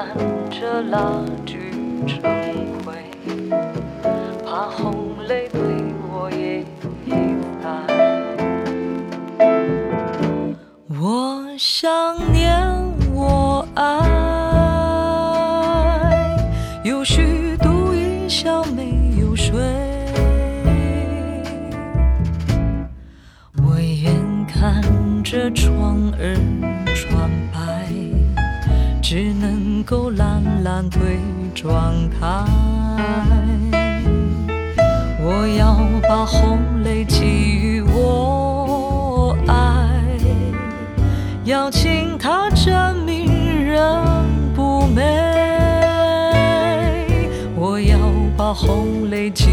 看着蜡炬成灰，怕红泪对我也遗憾。我想念我爱，有虚度一宵没有睡。我眼看着窗儿穿白，只能够懒懒推窗台。我要把红泪寄予我爱，要请他证明人不美。我要把红泪寄